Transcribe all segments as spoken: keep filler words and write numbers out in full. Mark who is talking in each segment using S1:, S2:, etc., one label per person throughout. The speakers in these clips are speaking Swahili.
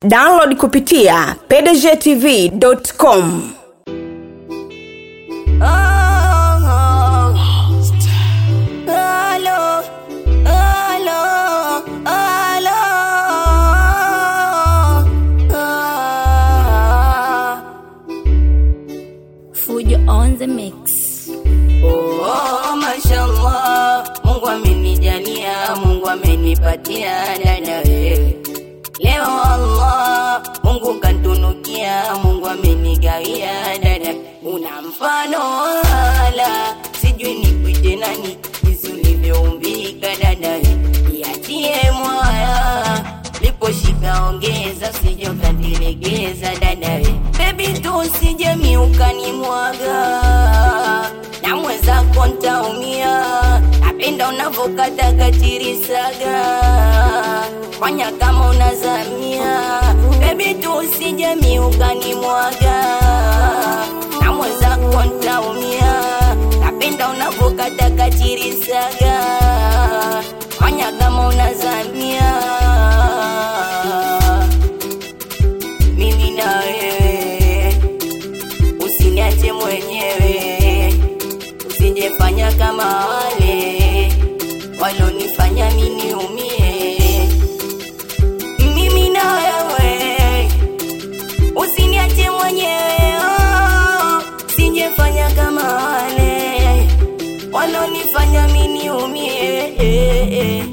S1: Download kupitia p d g t v dot com.
S2: On the mix.
S3: Oh, oh, mashallah, Mungu amenijalia, Mungu amenipatia dada we. Leo Allah, Mungu kantunukia, Mungu amenigawia dada. Una mfano wala, sijui nikuite nani, jinsi ulivyoumbika dada. Yatie mwaya, liposhika ongeza, usije ukanilegeza dada we. Baby tu usije miukani mwaga, na mwenzako ntaumia. Napenda unavokata katirisaga, fanya kama unazamia. Baby tu usije miukani mwaga, na mwenzako ntaumia. Napenda unavokata katirisaga, fanya kama unazamia. Mimi na wewe, usiniache mwenyewe, usijefanya kama wale walonifanya mimi umie. Mimi na wewe, usiniache mwenyewe, usijefanya kama wale walonifanya mimi umie.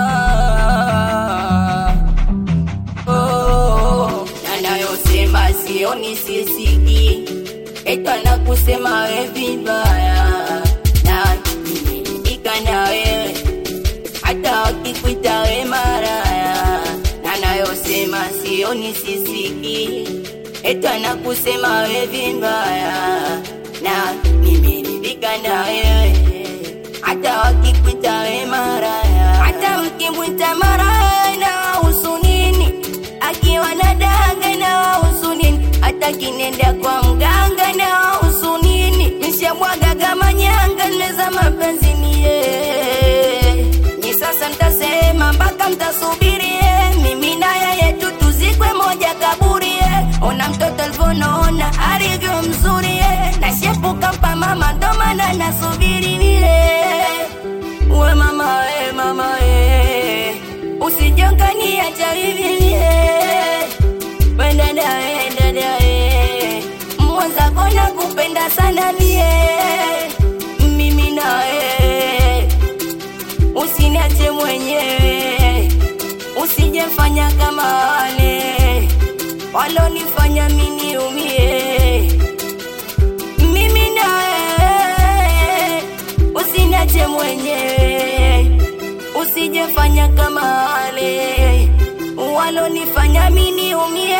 S3: Sioni sisiki, eto na kusema we vibaya, na nimeridhika na wewe, hata wakikuita we maraya. Na nayosema sioni sisiki, eto na kusema we vibaya, na nimeridhika na wewe, hata wakikuita we maraya. Hata mkimwita maraya na usunini, akiwa na danga na usunini. Hata kinenda kwa mganga na usunini, nishamwaga kama nyanga neza mapenzi niye. Ni sasa mtasema mpaka mtasubiri, mimi na yeye tu tuzikwe moja kaburi. Ona mtoto alivyoona alivyo mzuri, na shepu kampa mama ndo maana nasubiri niye. We mama we mama we, usijongania cha hivi niye. We dada we dada we, mwenzako nakupenda sana niye. Mimi na we, usiniache mwenyewe, usijefanya kama wale walonifanya mimi umie. Mimi na we, usiniache mwenyewe, usijefanya kama wale walonifanya mimi umie.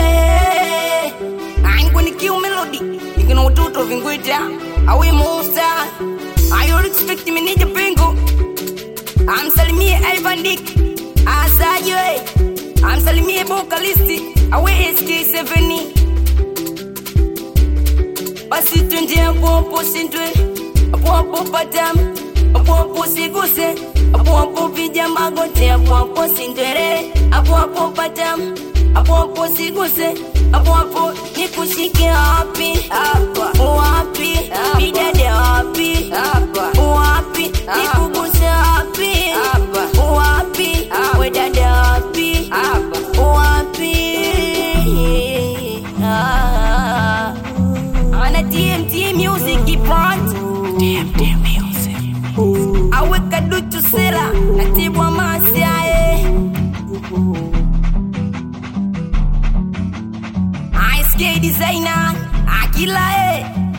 S3: Aingu nikiu melody, nikina utoto vingwita, awe monster. I don't expect me nije pengo. I'm salimie Ivan Dick, Asaje. I'm salimie vocalist, awe S K seven. Basi twende hapo hapo sindwe, hapo hapo patam, hapo hapo siguse, hapo hapo vija magote, hapo hapo sindwere, hapo hapo patam, hapo hapo siguse, hapo hapo nikushike wapi hapa wapi bidade wapi hapa wapi nikuguse wapi hapa wapi we dada wapi hapa wapi. Ah, ana T M T music ipot T M T music awe kadutu sera atibwa masiae Ice K designer akila eh.